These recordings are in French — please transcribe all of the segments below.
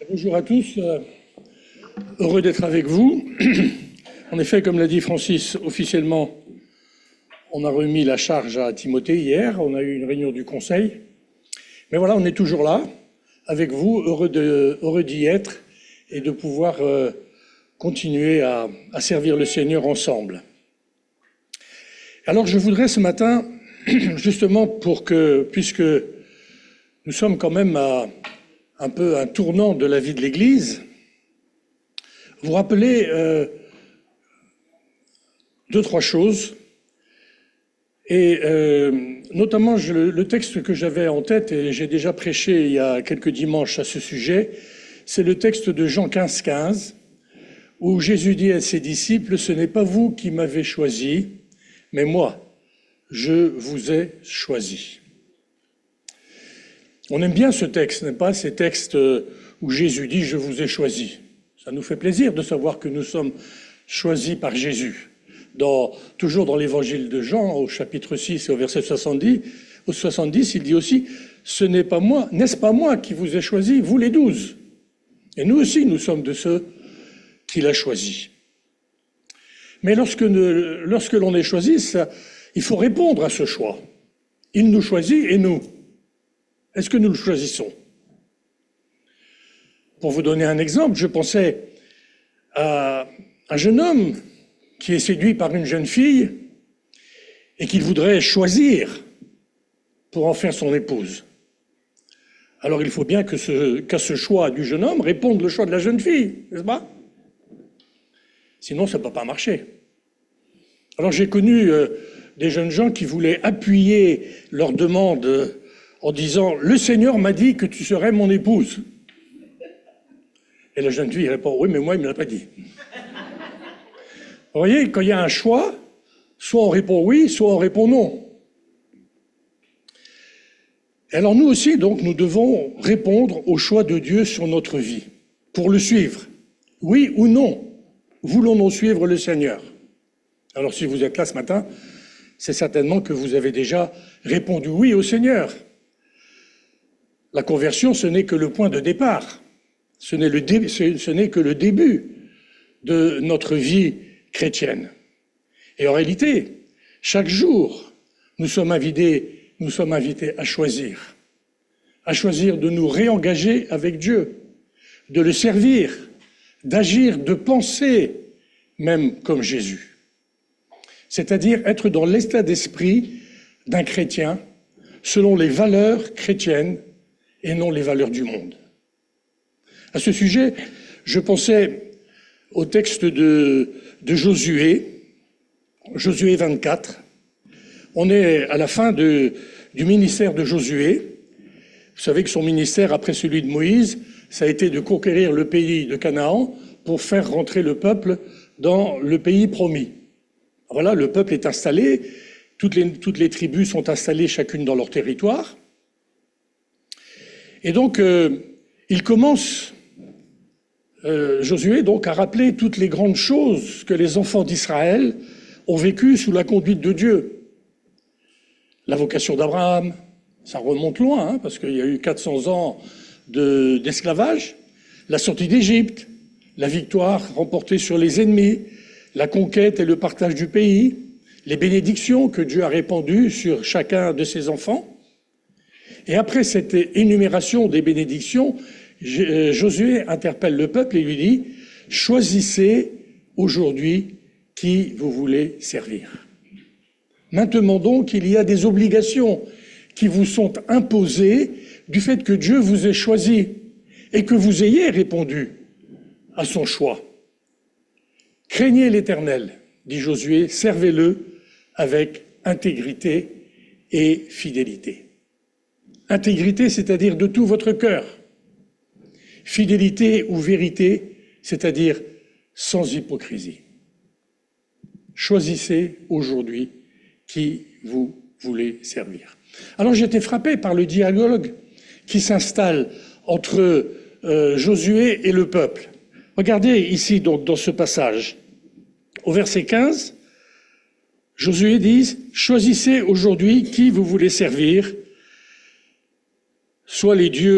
Bonjour à tous, heureux d'être avec vous. En effet, comme l'a dit Francis, officiellement, on a remis la charge à Timothée hier, on a eu une réunion du conseil. Mais voilà, on est toujours là, avec vous, heureux d'y être et de pouvoir continuer à servir le Seigneur ensemble. Alors je voudrais ce matin, justement puisque nous sommes quand même à un peu un tournant de la vie de l'Église, vous rappeler deux, trois choses. Et notamment, le texte que j'avais en tête, et j'ai déjà prêché il y a quelques dimanches à ce sujet, c'est le texte de Jean 15, où Jésus dit à ses disciples, « Ce n'est pas vous qui m'avez choisi, mais moi, je vous ai choisi. » On aime bien ce texte, n'est-ce pas, ces textes où Jésus dit « Je vous ai choisi ». Ça nous fait plaisir de savoir que nous sommes choisis par Jésus. Toujours dans l'évangile de Jean, au chapitre 6 et au verset 70, il dit aussi « Ce n'est pas moi, n'est-ce pas moi qui vous ai choisi, vous les 12 ?» Et nous aussi, nous sommes de ceux qu'il a choisis. Mais lorsque l'on est choisi, il faut répondre à ce choix. Il nous choisit et nous. Est-ce que nous le choisissons? Pour vous donner un exemple, je pensais à un jeune homme qui est séduit par une jeune fille et qu'il voudrait choisir pour en faire son épouse. Alors il faut bien qu'à ce choix du jeune homme réponde le choix de la jeune fille, n'est-ce pas? Sinon, ça ne peut pas marcher. Alors j'ai connu des jeunes gens qui voulaient appuyer leur demande en disant « Le Seigneur m'a dit que tu serais mon épouse ». Et la jeune fille répond « Oui, mais moi, il ne me l'a pas dit ». Vous voyez, quand il y a un choix, soit on répond oui, soit on répond non. Et alors nous aussi, donc, nous devons répondre au choix de Dieu sur notre vie, pour le suivre. Oui ou non, voulons-nous suivre le Seigneur? Alors si vous êtes là ce matin, c'est certainement que vous avez déjà répondu oui au Seigneur. La conversion, ce n'est que le point de départ. Ce n'est que le début de notre vie chrétienne. Et en réalité, chaque jour, nous sommes invités à choisir de nous réengager avec Dieu, de le servir, d'agir, de penser, même comme Jésus. C'est-à-dire être dans l'état d'esprit d'un chrétien, selon les valeurs chrétiennes et non les valeurs du monde. À ce sujet, je pensais au texte de Josué 24. On est à la fin du ministère de Josué. Vous savez que son ministère, après celui de Moïse, ça a été de conquérir le pays de Canaan pour faire rentrer le peuple dans le pays promis. Voilà, le peuple est installé, toutes les tribus sont installées chacune dans leur territoire. Et donc, il commence, Josué, donc, à rappeler toutes les grandes choses que les enfants d'Israël ont vécues sous la conduite de Dieu. La vocation d'Abraham, ça remonte loin, parce qu'il y a eu 400 ans d'esclavage. La sortie d'Égypte, la victoire remportée sur les ennemis, la conquête et le partage du pays, les bénédictions que Dieu a répandues sur chacun de ses enfants. Et après cette énumération des bénédictions, Josué interpelle le peuple et lui dit « Choisissez aujourd'hui qui vous voulez servir. Maintenant donc, il y a des obligations qui vous sont imposées du fait que Dieu vous ait choisi et que vous ayez répondu à son choix. Craignez l'Éternel, dit Josué, servez-le avec intégrité et fidélité. Intégrité, c'est-à-dire de tout votre cœur. Fidélité ou vérité, c'est-à-dire sans hypocrisie. Choisissez aujourd'hui qui vous voulez servir. Alors j'ai été frappé par le dialogue qui s'installe entre Josué et le peuple. Regardez ici donc dans ce passage. Au verset 15, Josué dit « Choisissez aujourd'hui qui vous voulez servir, soit les dieux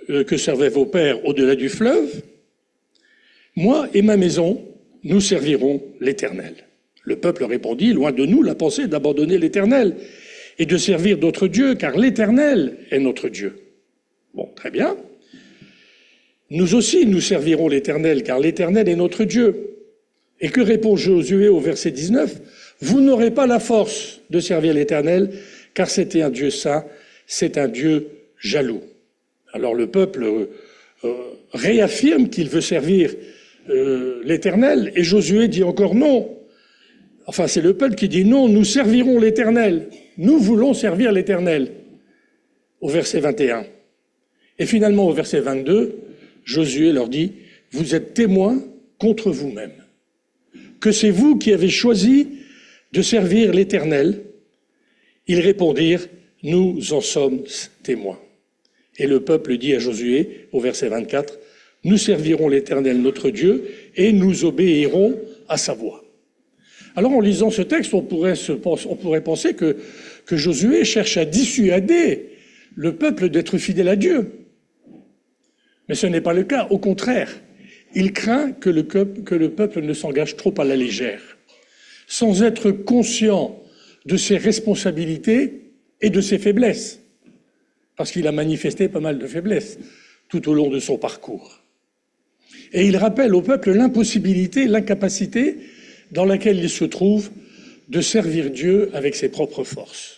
que servaient vos pères au-delà du fleuve, moi et ma maison, nous servirons l'Éternel. Le peuple répondit, loin de nous la pensée d'abandonner l'Éternel et de servir d'autres dieux, car l'Éternel est notre Dieu. Bon, très bien. Nous aussi, nous servirons l'Éternel, car l'Éternel est notre Dieu. Et que répond Josué au verset 19 ? Vous n'aurez pas la force de servir l'Éternel, car c'était un Dieu saint, c'est un Dieu jaloux. Alors le peuple réaffirme qu'il veut servir l'Éternel, et Josué dit encore non. Enfin, c'est le peuple qui dit non, nous servirons l'Éternel. Nous voulons servir l'Éternel. Au verset 21. Et finalement, au verset 22, Josué leur dit, vous êtes témoins contre vous-même, que c'est vous qui avez choisi de servir l'Éternel. Ils répondirent, nous en sommes témoins. Et le peuple dit à Josué, au verset 24, nous servirons l'Éternel notre Dieu et nous obéirons à sa voix. Alors en lisant ce texte, on pourrait penser que Josué cherche à dissuader le peuple d'être fidèle à Dieu. Mais ce n'est pas le cas, au contraire. Il craint que le peuple ne s'engage trop à la légère, sans être conscient de ses responsabilités et de ses faiblesses, parce qu'il a manifesté pas mal de faiblesses tout au long de son parcours. Et il rappelle au peuple l'impossibilité, l'incapacité dans laquelle il se trouve de servir Dieu avec ses propres forces.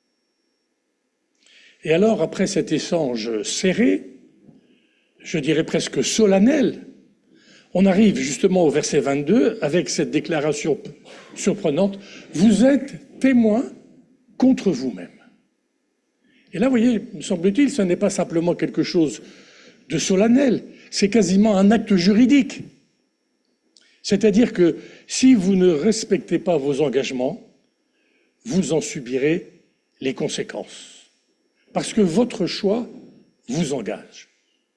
Et alors, après cet échange serré, je dirais presque solennel, on arrive justement au verset 22 avec cette déclaration surprenante, « Vous êtes témoins contre vous-même ». Et là, vous voyez, me semble-t-il, ce n'est pas simplement quelque chose de solennel, c'est quasiment un acte juridique. C'est-à-dire que si vous ne respectez pas vos engagements, vous en subirez les conséquences. Parce que votre choix vous engage.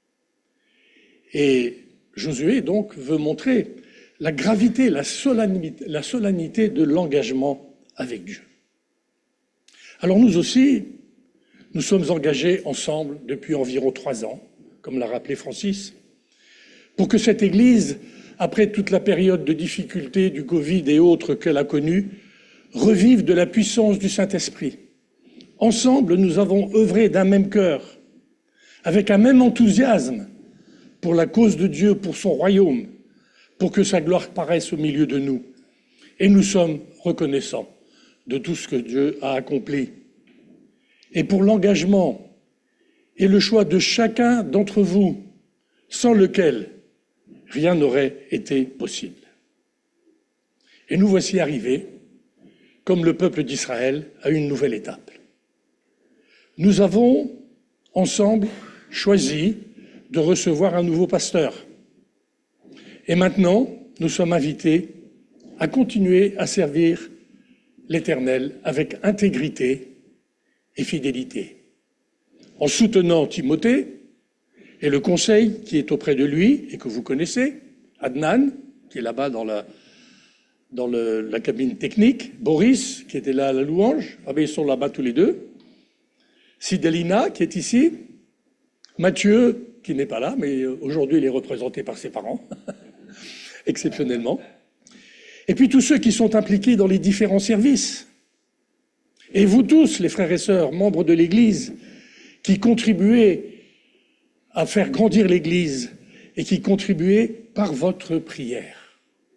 Et Josué, donc, veut montrer la gravité, la solennité de l'engagement avec Dieu. Alors nous aussi, nous sommes engagés ensemble depuis environ 3 ans, comme l'a rappelé Francis, pour que cette Église, après toute la période de difficulté du Covid et autres qu'elle a connue, revive de la puissance du Saint-Esprit. Ensemble, nous avons œuvré d'un même cœur, avec un même enthousiasme pour la cause de Dieu, pour son royaume, pour que sa gloire paraisse au milieu de nous. Et nous sommes reconnaissants de tout ce que Dieu a accompli. Et pour l'engagement et le choix de chacun d'entre vous, sans lequel rien n'aurait été possible. Et nous voici arrivés, comme le peuple d'Israël, à une nouvelle étape. Nous avons, ensemble, choisi de recevoir un nouveau pasteur. Et maintenant, nous sommes invités à continuer à servir l'Éternel avec intégrité et fidélité, en soutenant Timothée et le conseil qui est auprès de lui et que vous connaissez, Adnan, qui est là-bas dans la cabine technique, Boris, qui était là à la louange, ils sont là-bas tous les deux, Sidelina, qui est ici, Mathieu, qui n'est pas là, mais aujourd'hui il est représenté par ses parents, exceptionnellement, et puis tous ceux qui sont impliqués dans les différents services. Et vous tous, les frères et sœurs, membres de l'Église, qui contribuez à faire grandir l'Église et qui contribuez par votre prière.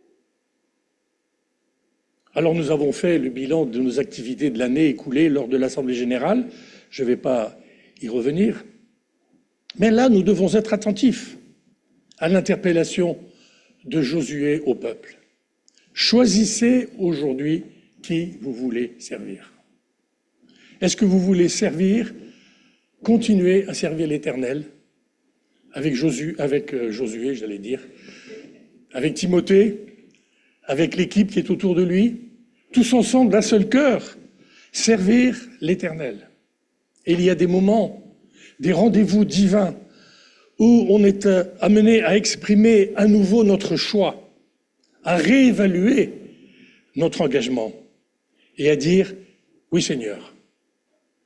Alors nous avons fait le bilan de nos activités de l'année écoulée lors de l'Assemblée générale. Je ne vais pas y revenir. Mais là, nous devons être attentifs à l'interpellation de Josué au peuple. Choisissez aujourd'hui qui vous voulez servir. Est-ce que vous voulez continuer à servir l'Éternel avec Josué, avec Timothée, avec l'équipe qui est autour de lui, tous ensemble d'un seul cœur, servir l'Éternel. Et il y a des moments, des rendez-vous divins où on est amené à exprimer à nouveau notre choix, à réévaluer notre engagement et à dire « Oui Seigneur ».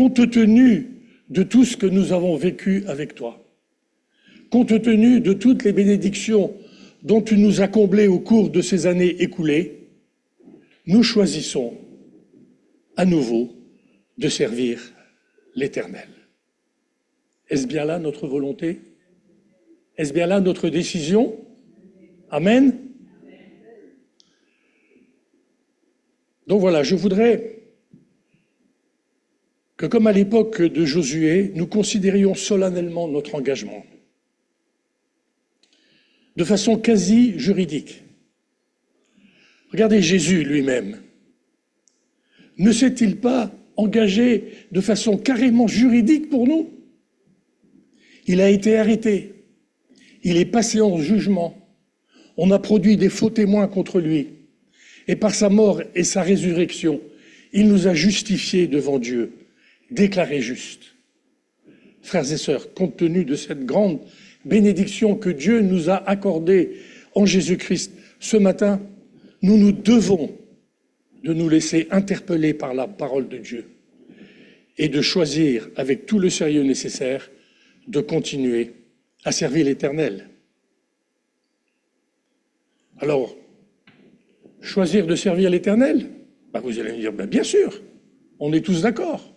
Compte tenu de tout ce que nous avons vécu avec toi. Compte tenu de toutes les bénédictions dont tu nous as comblés au cours de ces années écoulées, nous choisissons à nouveau de servir l'Éternel. Est-ce bien là notre volonté? Est-ce bien là notre décision? Amen. Donc voilà, je voudrais que, comme à l'époque de Josué, nous considérions solennellement notre engagement de façon quasi juridique. Regardez Jésus lui-même. Ne s'est-il pas engagé de façon carrément juridique pour nous? Il a été arrêté. Il est passé en jugement. On a produit des faux témoins contre lui. Et par sa mort et sa résurrection, il nous a justifiés devant Dieu, déclarés justes. Frères et sœurs, compte tenu de cette grande bénédiction que Dieu nous a accordée en Jésus-Christ, ce matin, nous nous devons de nous laisser interpeller par la parole de Dieu et de choisir, avec tout le sérieux nécessaire, de continuer à servir l'Éternel. Alors, choisir de servir l'Éternel, vous allez me dire, bien sûr, on est tous d'accord.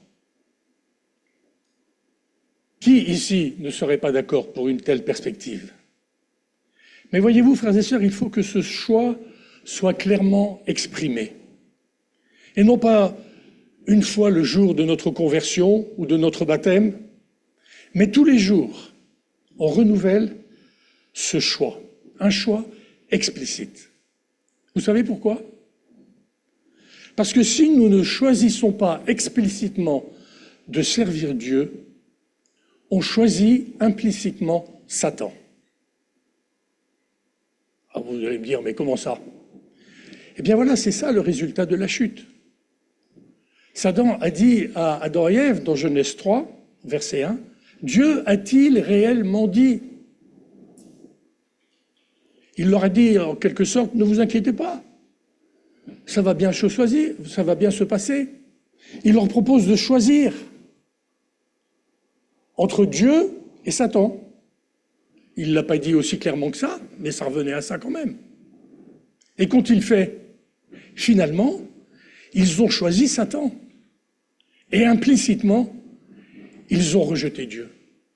Qui ici ne serait pas d'accord pour une telle perspective? Mais voyez-vous, frères et sœurs, il faut que ce choix soit clairement exprimé. Et non pas une fois le jour de notre conversion ou de notre baptême, mais tous les jours, on renouvelle ce choix, un choix explicite. Vous savez pourquoi? Parce que si nous ne choisissons pas explicitement de servir Dieu, on choisit implicitement Satan. Ah, vous allez me dire, mais comment ça? Eh bien voilà, c'est ça le résultat de la chute. Satan a dit à Adam et Ève, dans Genèse 3, verset 1, « Dieu a-t-il réellement dit ?» Il leur a dit, en quelque sorte, « Ne vous inquiétez pas, ça va bien se passer. » Il leur propose de choisir entre Dieu et Satan. Il ne l'a pas dit aussi clairement que ça, mais ça revenait à ça quand même. Et qu'ont-ils fait? Finalement, ils ont choisi Satan. Et implicitement, ils ont rejeté Dieu.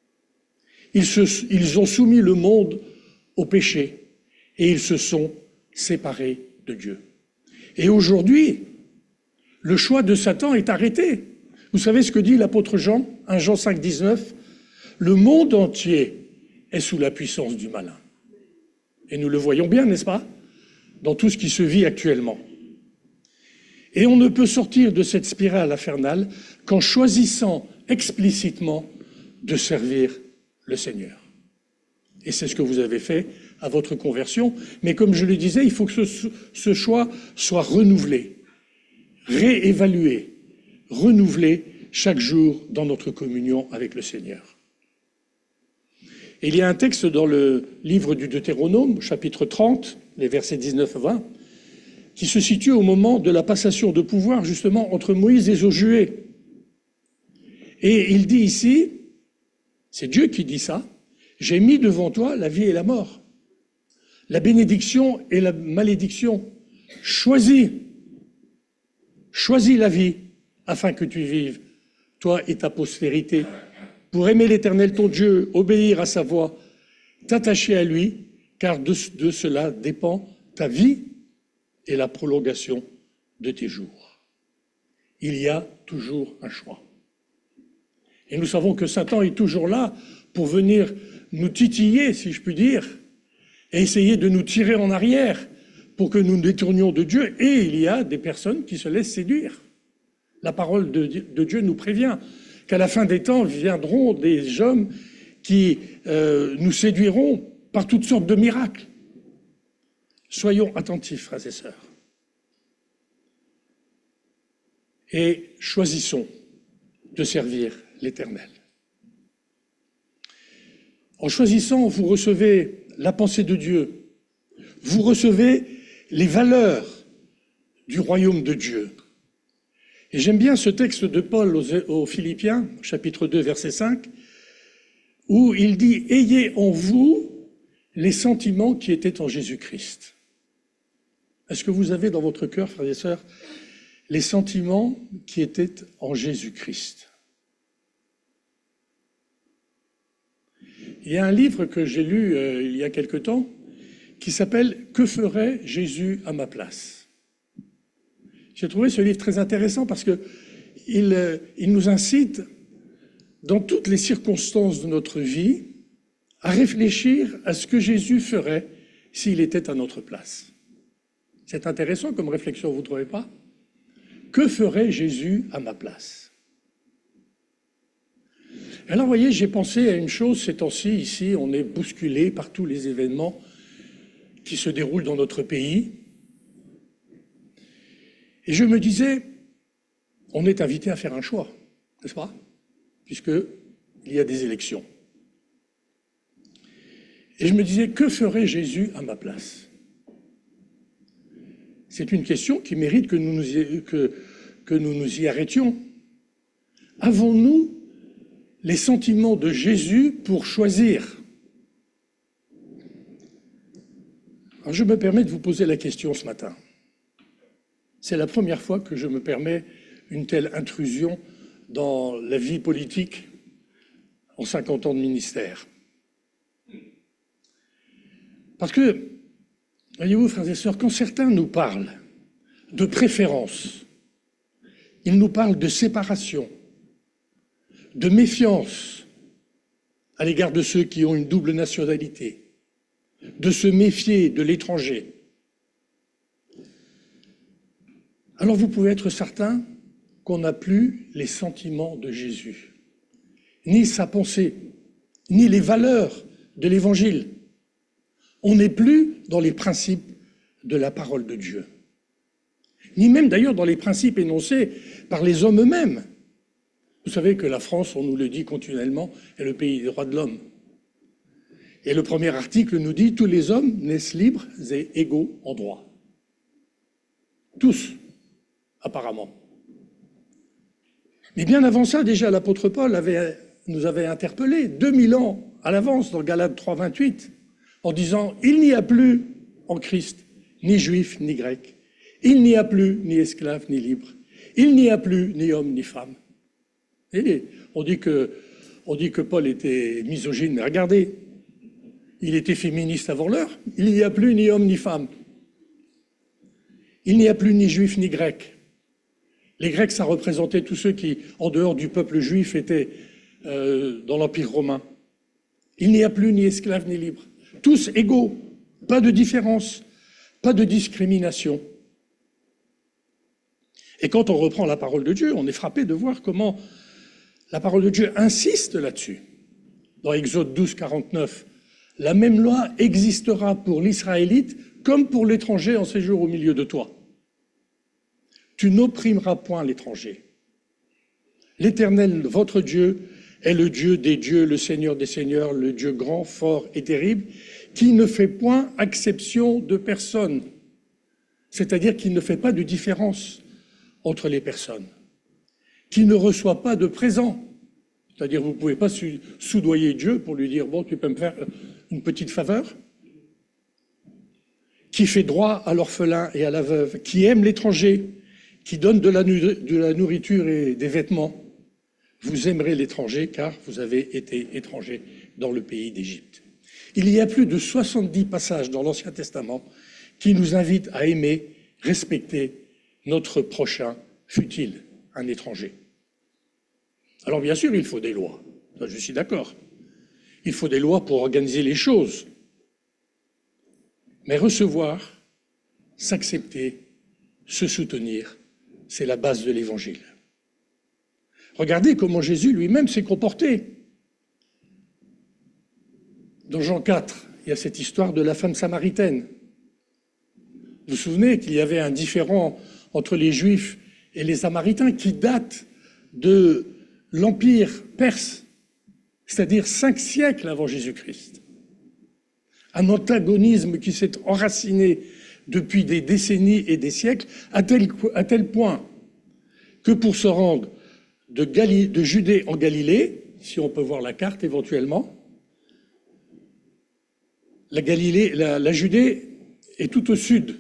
Ils ont soumis le monde au péché et ils se sont séparés de Dieu. Et aujourd'hui, le choix de Satan est arrêté. Vous savez ce que dit l'apôtre Jean, 1 Jean 5, 19 ? Le monde entier est sous la puissance du malin. Et nous le voyons bien, n'est-ce pas, dans tout ce qui se vit actuellement. Et on ne peut sortir de cette spirale infernale qu'en choisissant explicitement de servir le Seigneur. Et c'est ce que vous avez fait à votre conversion. Mais comme je le disais, il faut que ce choix soit renouvelé, réévalué, renouvelé chaque jour dans notre communion avec le Seigneur. Et il y a un texte dans le livre du Deutéronome, chapitre 30, les versets 19 à 20, qui se situe au moment de la passation de pouvoir, justement, entre Moïse et Josué. Et il dit ici, c'est Dieu qui dit ça, « J'ai mis devant toi la vie et la mort, la bénédiction et la malédiction. Choisis la vie afin que tu vives, toi et ta postérité, pour aimer l'Éternel ton Dieu, obéir à sa voix, t'attacher à lui, car de cela dépend ta vie et la prolongation de tes jours. » Il y a toujours un choix. Et nous savons que Satan est toujours là pour venir nous titiller, si je puis dire, et essayer de nous tirer en arrière pour que nous nous détournions de Dieu. Et il y a des personnes qui se laissent séduire. La parole de Dieu nous prévient qu'à la fin des temps viendront des hommes qui nous séduiront par toutes sortes de miracles. Soyons attentifs, frères et sœurs. Et choisissons de servir l'Éternel. En choisissant, vous recevez la pensée de Dieu. Vous recevez les valeurs du royaume de Dieu. Et j'aime bien ce texte de Paul aux Philippiens, chapitre 2, verset 5, où il dit « Ayez en vous les sentiments qui étaient en Jésus-Christ ». Est-ce que vous avez dans votre cœur, frères et sœurs, les sentiments qui étaient en Jésus-Christ? Il y a un livre que j'ai lu il y a quelque temps qui s'appelle « Que ferait Jésus à ma place ?» J'ai trouvé ce livre très intéressant parce qu'il nous incite, dans toutes les circonstances de notre vie, à réfléchir à ce que Jésus ferait s'il était à notre place. C'est intéressant comme réflexion, vous ne trouvez pas? Que ferait Jésus à ma place? Alors, vous voyez, j'ai pensé à une chose ces temps-ci, ici, on est bousculé par tous les événements qui se déroulent dans notre pays. Et je me disais, on est invité à faire un choix, n'est-ce pas? Puisqu'il y a des élections. Et je me disais, que ferait Jésus à ma place? C'est une question qui mérite que nous nous y arrêtions. Avons-nous les sentiments de Jésus pour choisir? Alors je me permets de vous poser la question ce matin. C'est la première fois que je me permets une telle intrusion dans la vie politique en 50 ans de ministère. Parce que, voyez-vous, frères et sœurs, quand certains nous parlent de préférence, ils nous parlent de séparation, de méfiance à l'égard de ceux qui ont une double nationalité, de se méfier de l'étranger. Alors vous pouvez être certain qu'on n'a plus les sentiments de Jésus, ni sa pensée, ni les valeurs de l'Évangile. On n'est plus dans les principes de la parole de Dieu, ni même d'ailleurs dans les principes énoncés par les hommes eux-mêmes. Vous savez que la France, on nous le dit continuellement, est le pays des droits de l'homme. Et le premier article nous dit « Tous les hommes naissent libres et égaux en droit ». Tous, apparemment. Mais bien avant ça, déjà, l'apôtre Paul nous avait interpellés 2000 ans à l'avance dans Galates 3, 28, en disant « Il n'y a plus en Christ ni juif ni grec, il n'y a plus ni esclave ni libre, il n'y a plus ni homme ni femme. » Et on dit que Paul était misogyne, mais regardez, il était féministe avant l'heure. Il n'y a plus ni homme ni femme. Il n'y a plus ni juif ni grec. Les Grecs, ça représentait tous ceux qui, en dehors du peuple juif, étaient dans l'Empire romain. Il n'y a plus ni esclaves ni libres. Tous égaux, pas de différence, pas de discrimination. Et quand on reprend la parole de Dieu, on est frappé de voir comment la parole de Dieu insiste là-dessus. Dans Exode 12, 49, la même loi existera pour l'Israélite comme pour l'étranger en séjour au milieu de toi. Tu n'opprimeras point l'étranger. L'Éternel, votre Dieu, est le Dieu des dieux, le Seigneur des seigneurs, le Dieu grand, fort et terrible, qui ne fait point exception de personne. C'est-à-dire qu'il ne fait pas de différence entre les personnes, qui ne reçoit pas de présent. C'est-à-dire vous ne pouvez pas soudoyer Dieu pour lui dire « bon, tu peux me faire une petite faveur ?» Qui fait droit à l'orphelin et à la veuve, qui aime l'étranger, qui donne de la nourriture et des vêtements. Vous aimerez l'étranger car vous avez été étranger dans le pays d'Égypte. Il y a plus de 70 passages dans l'Ancien Testament qui nous invitent à aimer, respecter notre prochain, fût-il un étranger. Alors bien sûr, il faut des lois. Ça, je suis d'accord. Il faut des lois pour organiser les choses. Mais recevoir, s'accepter, se soutenir, c'est la base de l'Évangile. Regardez comment Jésus lui-même s'est comporté. Dans Jean 4, il y a cette histoire de la femme samaritaine. Vous vous souvenez qu'il y avait un différend entre les Juifs et les Samaritains qui date de l'Empire perse, c'est-à-dire 5 siècles avant Jésus-Christ. Un antagonisme qui s'est enraciné depuis des décennies et des siècles, à tel point que pour se rendre de Judée en Galilée, si on peut voir la carte éventuellement. La Judée est tout au sud.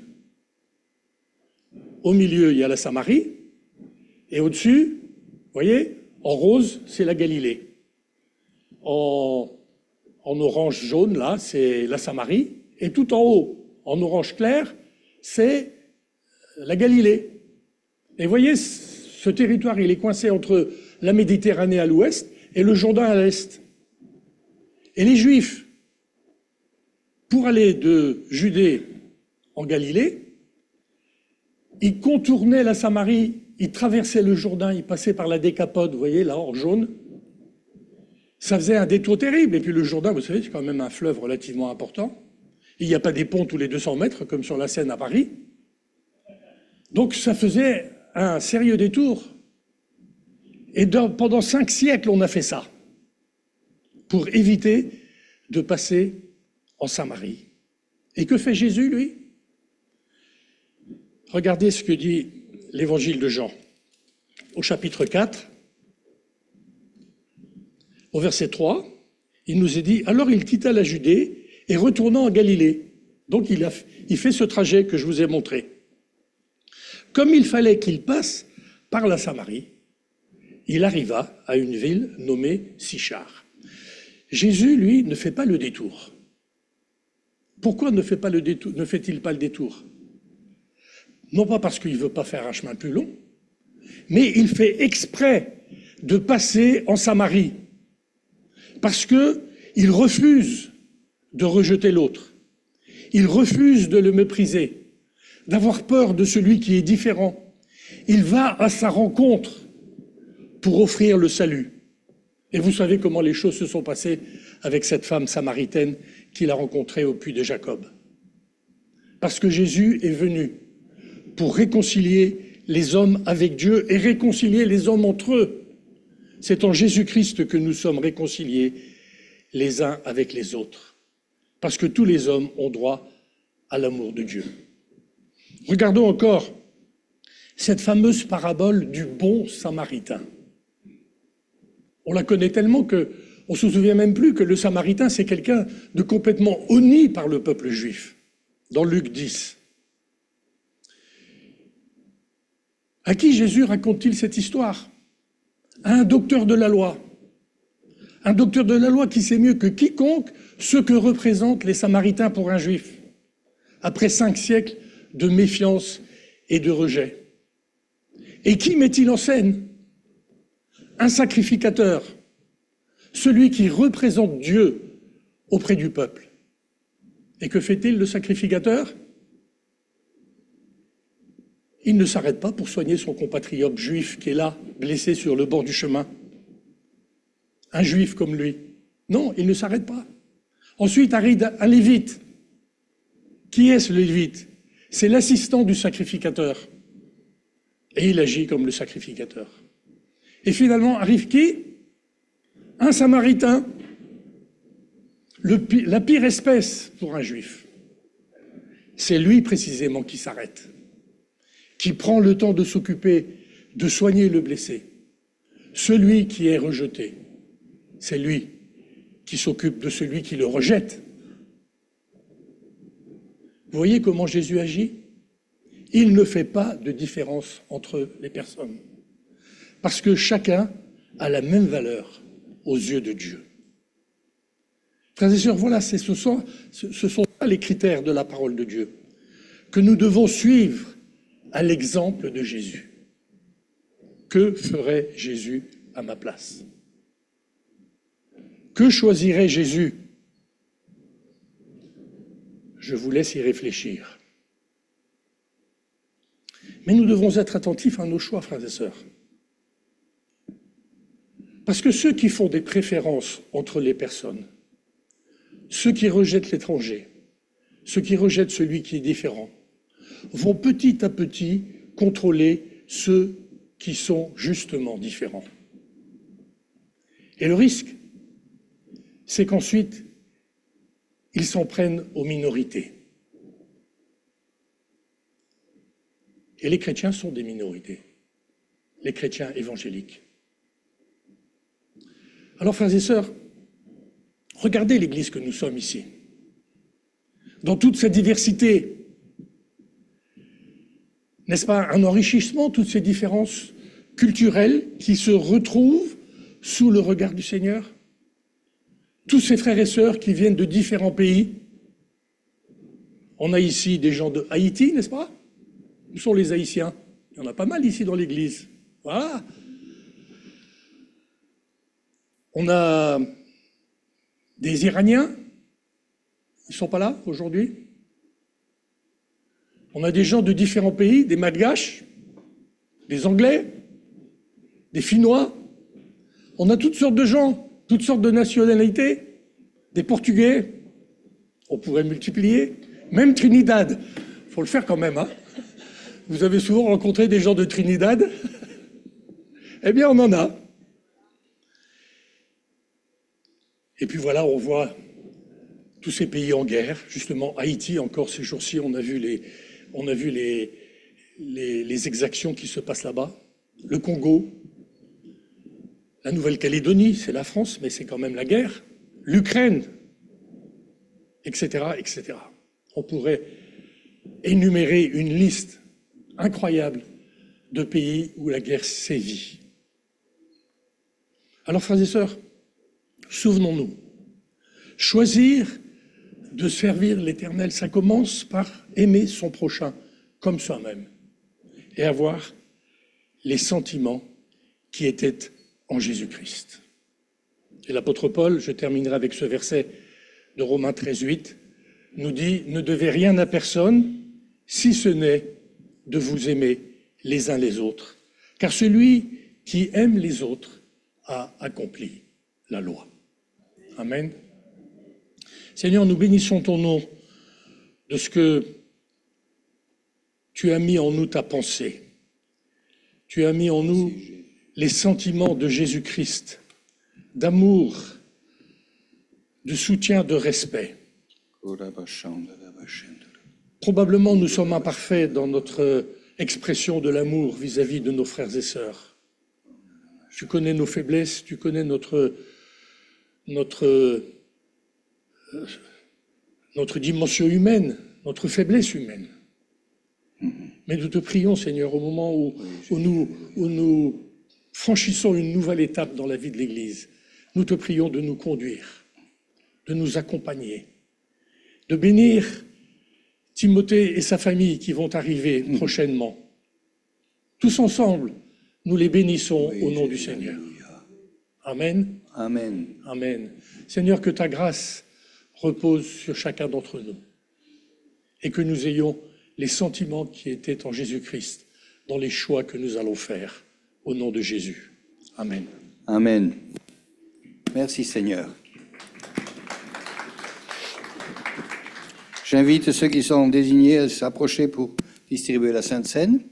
Au milieu, il y a la Samarie. Et au-dessus, vous voyez, en rose, c'est la Galilée. En orange jaune, là, c'est la Samarie. Et tout en haut, en orange clair, c'est la Galilée. Et vous voyez, ce territoire, il est coincé entre la Méditerranée à l'ouest et le Jourdain à l'est. Et les Juifs, pour aller de Judée en Galilée, ils contournaient la Samarie, ils traversaient le Jourdain, ils passaient par la Décapode, vous voyez, là, en jaune. Ça faisait un détour terrible. Et puis le Jourdain, vous savez, c'est quand même un fleuve relativement important. Il n'y a pas des ponts tous les 200 mètres, comme sur la Seine à Paris. Donc ça faisait un sérieux détour. Et pendant 5 siècles, on a fait ça, pour éviter de passer en Samarie. Et que fait Jésus, lui? Regardez ce que dit l'évangile de Jean, au chapitre 4, au verset 3, il nous est dit « Alors il quitta la Judée et retournant en Galilée. » Donc il fait ce trajet que je vous ai montré. Comme il fallait qu'il passe par la Samarie, il arriva à une ville nommée Sichar. Jésus, lui, ne fait pas le détour. Pourquoi ne fait-il pas le détour? Non pas parce qu'il ne veut pas faire un chemin plus long, mais il fait exprès de passer en Samarie, parce qu'il refuse de rejeter l'autre. Il refuse de le mépriser, d'avoir peur de celui qui est différent. Il va à sa rencontre pour offrir le salut. Et vous savez comment les choses se sont passées avec cette femme samaritaine qu'il a rencontrée au puits de Jacob. Parce que Jésus est venu pour réconcilier les hommes avec Dieu et réconcilier les hommes entre eux. C'est en Jésus-Christ que nous sommes réconciliés les uns avec les autres. Parce que tous les hommes ont droit à l'amour de Dieu. Regardons encore cette fameuse parabole du bon samaritain. On la connaît tellement qu'on ne se souvient même plus que le samaritain, c'est quelqu'un de complètement honni par le peuple juif, dans Luc 10. À qui Jésus raconte-t-il cette histoire? À un docteur de la loi. Un docteur de la loi qui sait mieux que quiconque ce que représentent les Samaritains pour un juif, après 5 siècles de méfiance et de rejet. Et qui met-il en scène? Un sacrificateur, celui qui représente Dieu auprès du peuple. Et que fait-il, le sacrificateur? Il ne s'arrête pas pour soigner son compatriote juif qui est là, blessé sur le bord du chemin. Un juif comme lui. Non, il ne s'arrête pas. Ensuite arrive un lévite. Qui est ce lévite? C'est l'assistant du sacrificateur. Et il agit comme le sacrificateur. Et finalement arrive qui? Un samaritain. La pire espèce pour un juif. C'est lui précisément qui s'arrête, qui prend le temps de s'occuper, de soigner le blessé. Celui qui est rejeté, c'est lui qui s'occupe de celui qui le rejette. Vous voyez comment Jésus agit? Il ne fait pas de différence entre les personnes, parce que chacun a la même valeur aux yeux de Dieu. Frères et sœurs, voilà, ce sont les critères de la parole de Dieu que nous devons suivre à l'exemple de Jésus. Que ferait Jésus à ma place? Que choisirait Jésus? Je vous laisse y réfléchir. Mais nous devons être attentifs à nos choix, frères et sœurs. Parce que ceux qui font des préférences entre les personnes, ceux qui rejettent l'étranger, ceux qui rejettent celui qui est différent, vont petit à petit contrôler ceux qui sont justement différents. Et le risque, c'est qu'ensuite, ils s'en prennent aux minorités. Et les chrétiens sont des minorités. les chrétiens évangéliques. Alors, frères et sœurs, regardez l'Église que nous sommes ici. Dans toute cette diversité, n'est-ce pas un enrichissement, toutes ces différences culturelles qui se retrouvent sous le regard du Seigneur? Tous ces frères et sœurs qui viennent de différents pays. On a ici des gens de Haïti, n'est-ce pas? Où sont les Haïtiens? Il y en a pas mal ici dans l'Église. Voilà. On a des Iraniens. Ils ne sont pas là aujourd'hui. On a des gens de différents pays, des Malgaches, des Anglais, des Finnois. On a toutes sortes de gens, toutes sortes de nationalités, des Portugais. On pourrait multiplier. Même Trinidad. Il faut le faire quand même, hein. Vous avez souvent rencontré des gens de Trinidad? Eh bien, on en a. Et puis voilà, on voit tous ces pays en guerre. Justement, Haïti, encore ces jours-ci, on a vu les exactions qui se passent là-bas. Le Congo, la Nouvelle-Calédonie, c'est la France, mais c'est quand même la guerre. L'Ukraine, etc., etc. On pourrait énumérer une liste incroyable de pays où la guerre sévit. Alors, frères et sœurs, souvenons-nous, choisir de servir l'Éternel, ça commence par aimer son prochain comme soi-même et avoir les sentiments qui étaient en Jésus-Christ. Et l'apôtre Paul, je terminerai avec ce verset de Romains 13:8, nous dit « Ne devez rien à personne, si ce n'est de vous aimer les uns les autres, car celui qui aime les autres a accompli la loi. » Amen. Seigneur, nous bénissons ton nom de ce que tu as mis en nous ta pensée. Tu as mis en nous les sentiments de Jésus-Christ, d'amour, de soutien, de respect. Probablement, nous sommes imparfaits dans notre expression de l'amour vis-à-vis de nos frères et sœurs. Tu connais nos faiblesses, tu connais notre dimension humaine, notre faiblesse humaine. Mais nous te prions, Seigneur, au moment où nous franchissons une nouvelle étape dans la vie de l'Église, nous te prions de nous conduire, de nous accompagner, de bénir Timothée et sa famille qui vont arriver prochainement. Tous ensemble, nous les bénissons au nom du Seigneur. Amen. Amen. Amen. Seigneur, que ta grâce repose sur chacun d'entre nous et que nous ayons les sentiments qui étaient en Jésus-Christ dans les choix que nous allons faire au nom de Jésus. Amen. Amen. Merci Seigneur. J'invite ceux qui sont désignés à s'approcher pour distribuer la Sainte Seine.